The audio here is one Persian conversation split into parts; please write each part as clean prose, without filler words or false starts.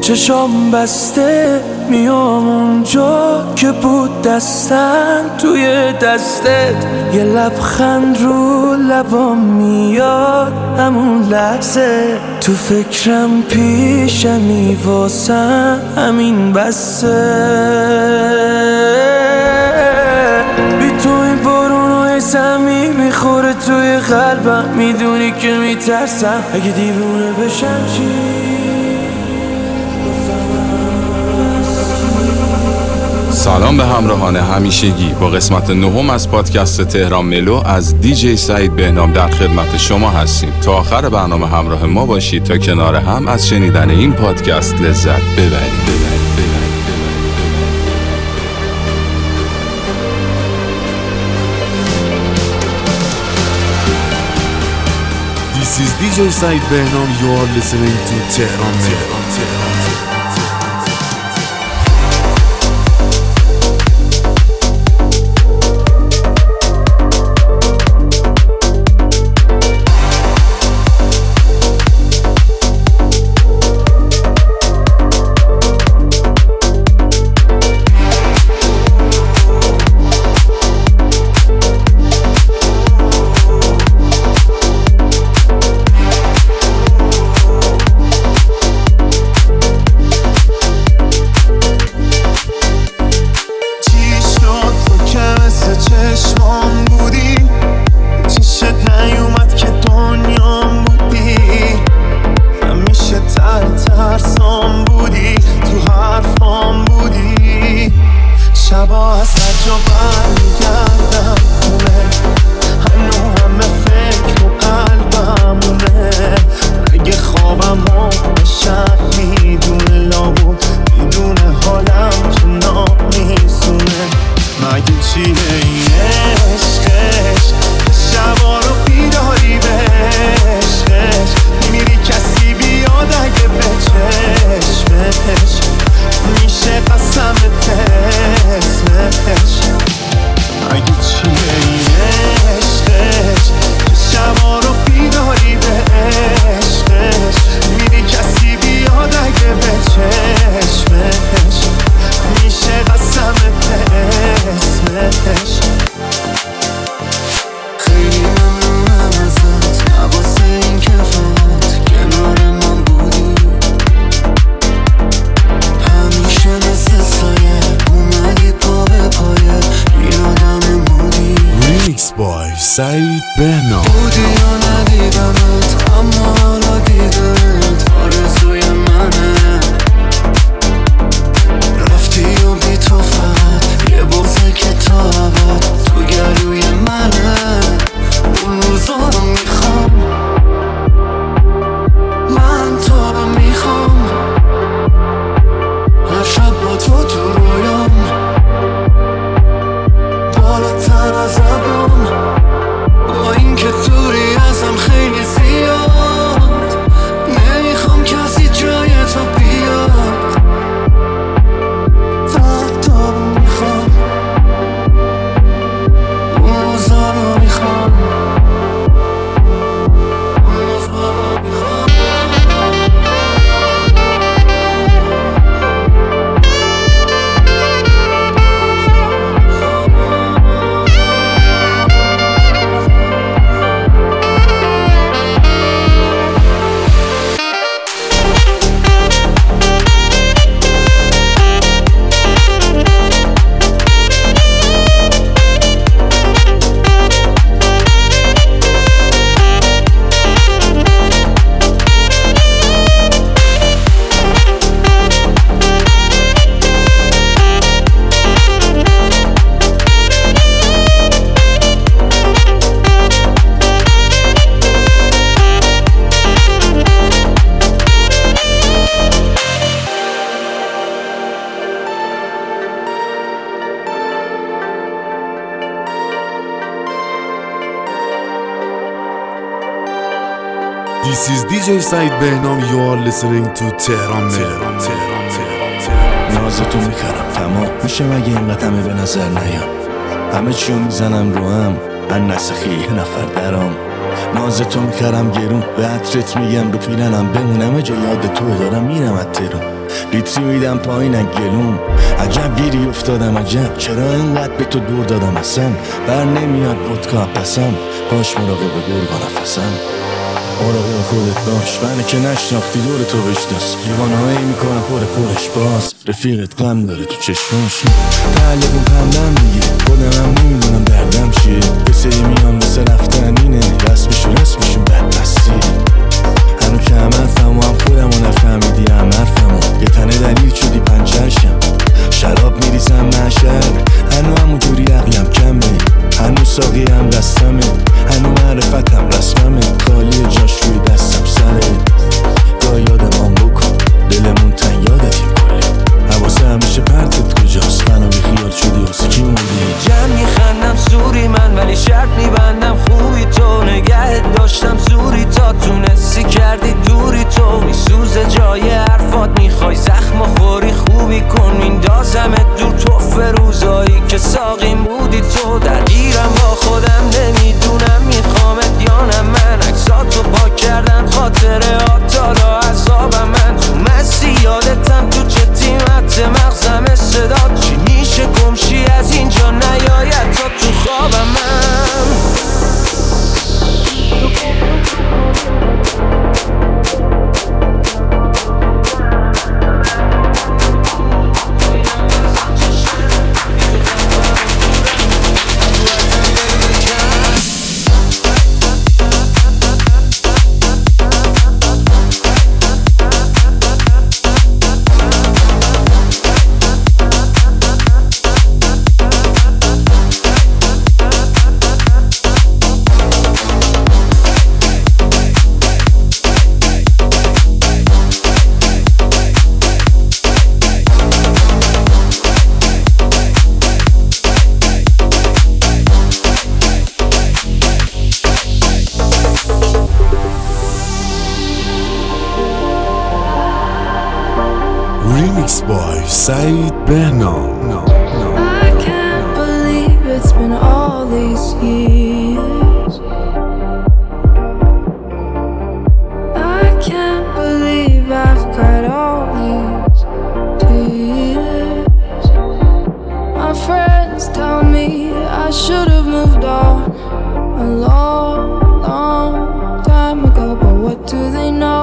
چشام بسته میام اونجا که بود دستم توی دستت، یه لبخند رو لبام میاد همون لحظه، تو فکرم پیشمی واسم همین بسه. بی تو این بارونای زمین میخوره توی قلبم، میدونی که میترسم اگه دیوونه بشم چی؟ سلام به همراهان همیشگی، با قسمت نهم از پادکست تهران ملو از دیجی سعید بهنام در خدمت شما هستیم. تا آخر برنامه همراه ما باشید تا کنار هم از شنیدن این پادکست لذت ببرید. This is DJ Said Behnam. You are listening to Tehran Melo. Said Behnam. بودی یا ندیدمت اما حالا دیدمت آرزوی منه، رفتی و بی تو فقط یه بغضه که تا ابد تو گلوی منه. اون روزا رو میخوام، من تو رو میخوام، هر شب با تو رویام، بالاتر از ابرام، با این که دوری ازم خیلی زیاد، نمیخوام کسی جای تو بیاد. فقط تو رو میخوام، اون روزا رو میخوام، اون روزا رو میخوام. This is DJ Said Behnam. You are listening to Tehran Melo. نازتو میکرم تمام میشه مگه این قدمه به نظر نیام، همه چیو میزنم رو هم ان نسخی یه نفر درام. نازتو میکرم گرون به عطرت میگم رو پیرنم بمونم جا یاد تو دارم میرم از تهران. لیتری میدم پایین گلوم. عجب گیری افتادم عجب، چرا اینقدر به تو دور دادم اصلا. بر نمیاد ودکا پسم، باش مراقب گرگا نفسم. مراقب خودت باش، منو که نشناختی دور تو بشناس. دیوانه‌ای میکنم پرش باز، رفیقت غم داره تو چشماش. تعلقون پندم دیگه، خودم هم نمیدونم دردم چیه. یه سری میان واسه رفتن اینه، رسمشون بدبستی. هنو که هم حرفم و هم خودم و نفهمیدی هم حرفم و یه تنه دلیل شدی پنچرشم. شراب میریزم محشر، هنو همونجوری عقلم کمه. هنو ساقی هم دستمه، هنو معرفتم رسممه. خالی جاش روی دستم سره، گاه یادم بکن دلمون تن یادتیم کلی. حواسه همیشه پرتت کجاست، منو بی خیال شدی واسه کی موندی. جمعی خندم سوری من، ولی شرط میبندم خوبی تو. نگهت داشتم زوری تا تونستی کردی دوری تو. میسوزه جای حرفات، میخوای زخم خوری خوبی کن. میندازمت دور تو روزایی که ساقیم بودی تو. درگیرم با خودم نمیدونم میخوامت یا نه. من عکساتو پاک کردم خاطرات حالا عذابم. من تو مستی یادتم تو چه تیمت مغزم صدات. چی میشه گمشی از اینجا نیاید تا تو خوابم من. Remix by Said Behnom. I can't believe it's been all these years. I can't believe I've got all these tears. My friends tell me I should have moved on a long, long time ago, but what do they know?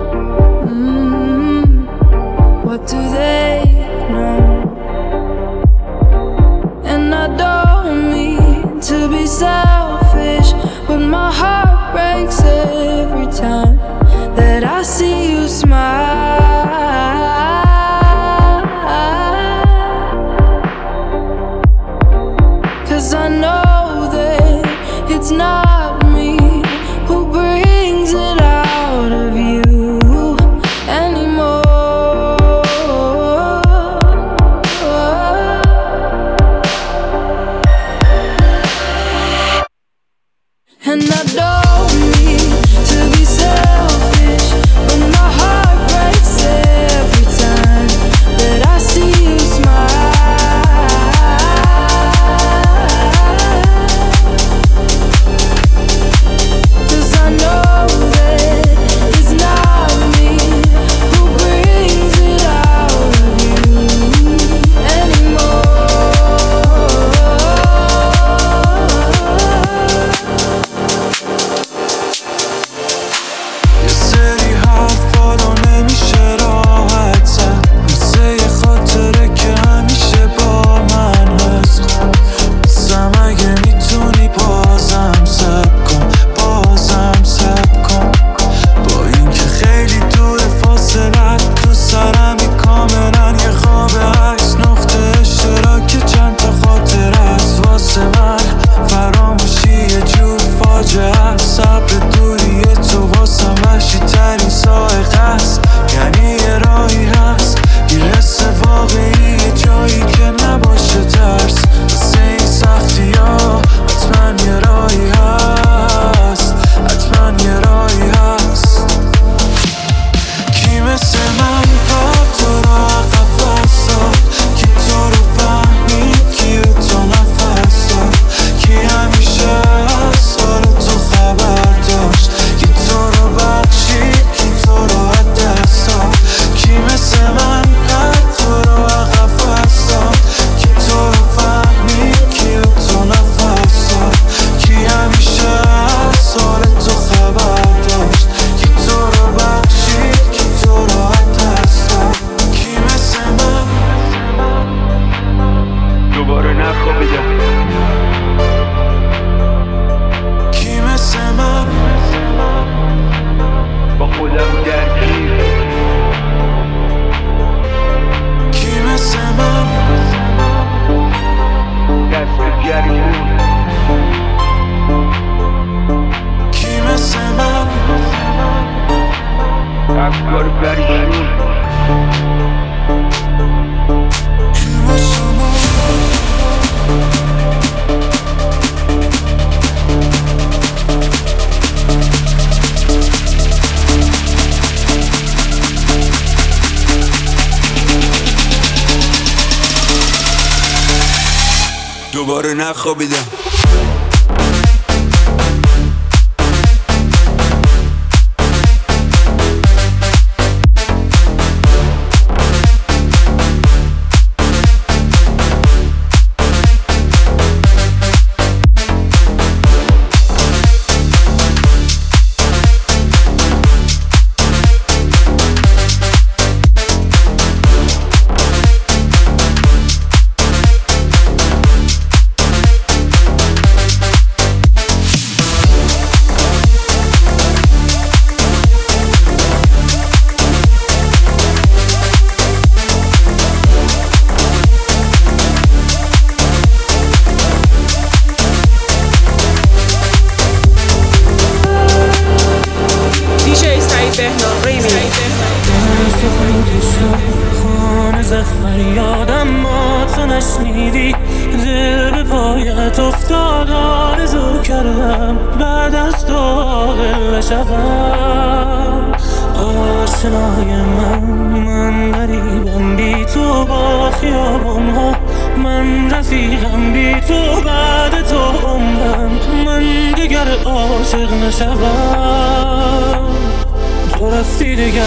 What do they know? And I don't mean to be selfish, but my heart breaks every time that I see you smile. 'Cause I know that it's not me who brings it out افکار پریشون دوباره نخوابیدم یادم ما تو نشنیدی دل به پایت افتاد آرزو کردم بعد از تو عاقل شدم آشنای من غریبم بی تو با خیابان ها من رفیقم بی تو بعد تو عمرم من دیگر عاشق نشدم تو رفتی دیگر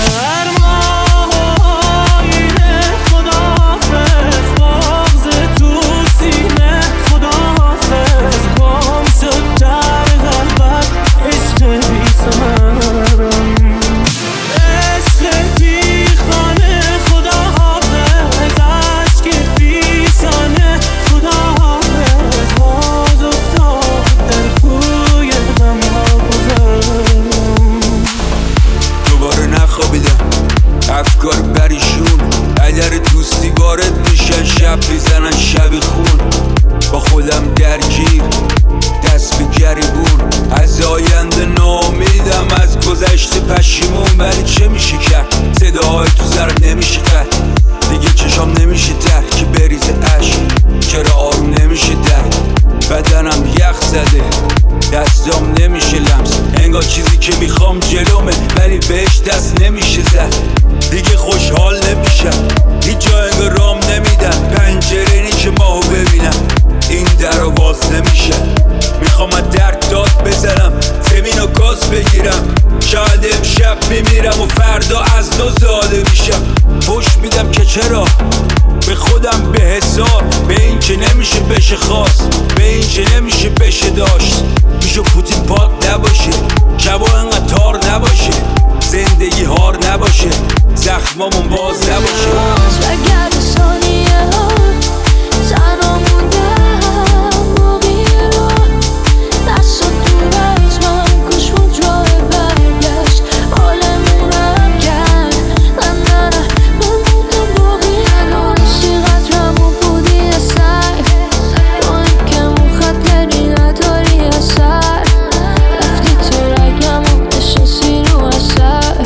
افکار پریشون اگر دوستی وارد میشن شب میزنن شبی خون با خودم درگیر دست به گریبون از آینده ناامیدم از گذشته پشیمون ولی چه میشه کرد صداهای تو سر نمیشه قد دیگه چشام نمیشه تر که بریزه عشق چرا آروم نمیشه درد بدنم یخ زده دستام نمیشه لمس انگار چیزی که میخوام جلومه ولی بهش دست نمیشه زد دیگه خوشحال نمیشم هیچ جا انگار رام نمیدن پنجره نی که ماهو ببینم این در رو باز نمیشه میخوام از درد داد بزنم زمین و گاز بگیرم شاید امشب میمیرم و فردا از نو زاده میشم پشت میدم که چرا به خودم به حساب به این که نمیشه بشه خواست به این که نمیشه بشه داشت میشه پوتین پاک نباشه شبا انقدر تار نباشه زندگی هار نباشه زخمامون باز نباشه اگر به ثانیه ها تنها موندم موقعی رو دست و دور از من کش بود راه برگشت حالمونم کرد من موندم باقی ندانستی قدرمو بودی اصر با این که مخطری نداری اثر رفتی ترکمو نشستی رو اثر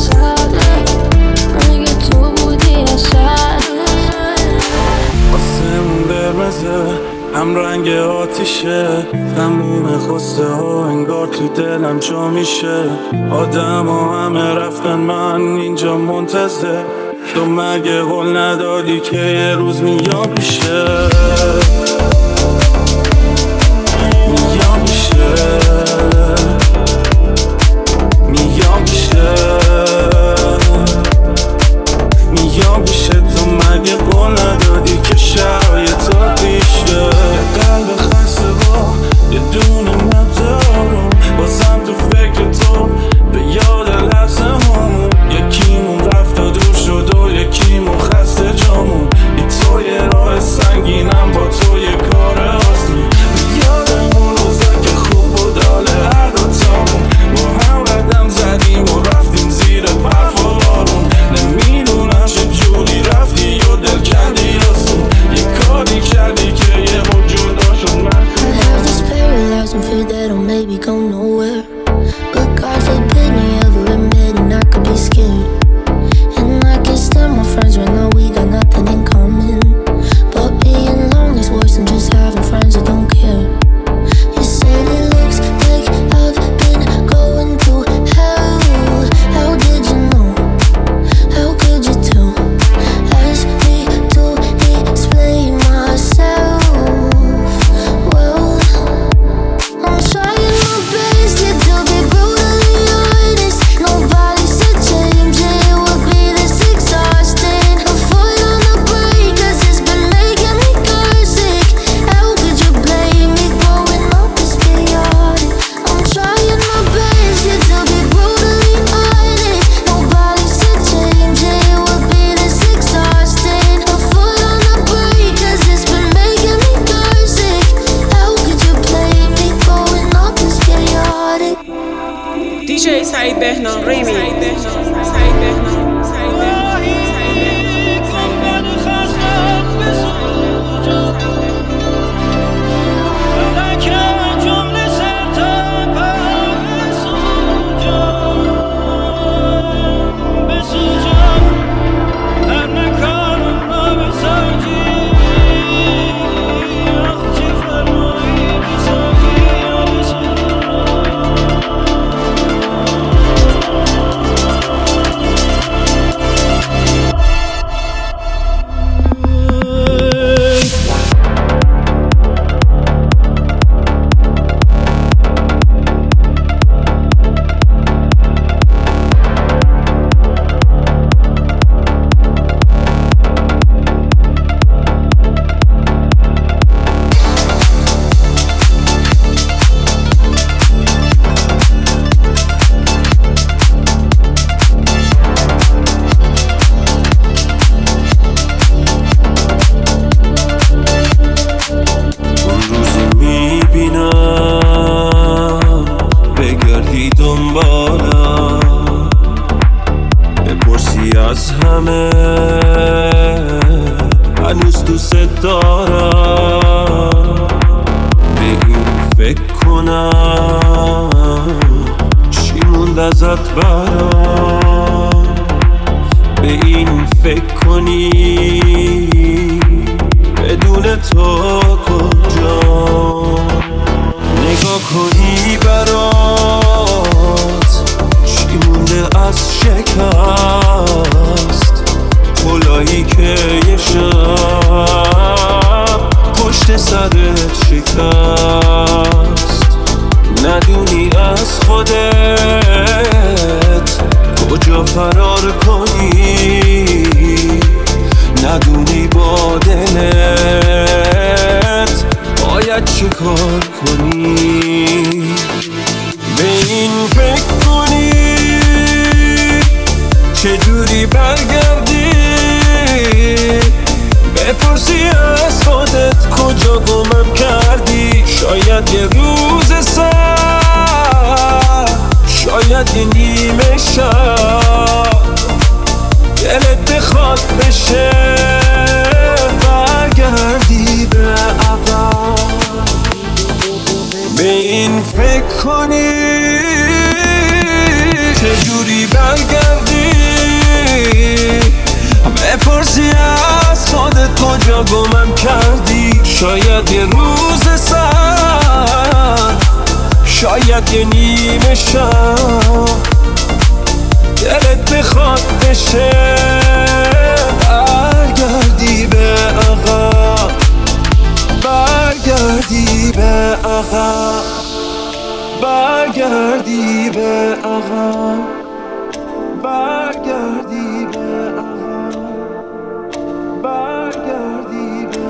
اگه تو بودی اثر آسمون قرمزه هم رنگ آتیشه تموم خواسته ها انگار تو دلم جا میشه آدم ها همه رفتن من اینجا منتظر تو مگه قول ندادی که یه روز میام میشه تو مگه قول ندادی که شرایطات پیشه قلب خسته با یه دونه ندارم بازم تو فکر تو به یاد لحظه همون یکیمون رفت و دور شد و یکیمون خسته جامون بی تو یه راه سنگینم با تو از همه هنوز دوست دارم، به این فکر کنم چی موند ازت برام، به این فکر کنی بدون تو کجا، نگاه کنی برات چی مونده از شکست، کلاهی که یه شب پشت سرت شکست، ندونی از خودت کجا فرار کنی، ندونی با دلت باید چه کار کنی، به این فکر کنی چجوری برگردی، بپرسی از خودت کجا گمم کردی، شاید یه روز سر، شاید یه نیمه شب دلت بخواد بشه برگردی به عقب، به این فکر کنی چجوری برگردی، بپرسی از خودت کجا گمم کردی، شاید یه روز سر، شاید یه نیمه شب دلت بخواد بشه برگردی به عقب، برگردی به عقب، برگردی به عقب، برگردی به عقب، برگردی به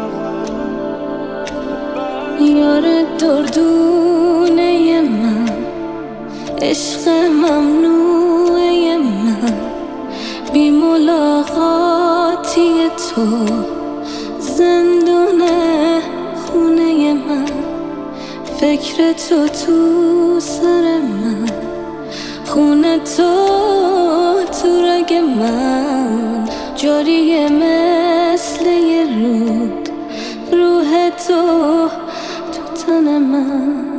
عقب. یار دردونه من، عشق ممنوعه من، بی ملاقاتی تو زندونه خونه من، فکر تو تو سر من، خونه تو تو رگ من، جاریه مثل یه رود، روح تو تو تن من.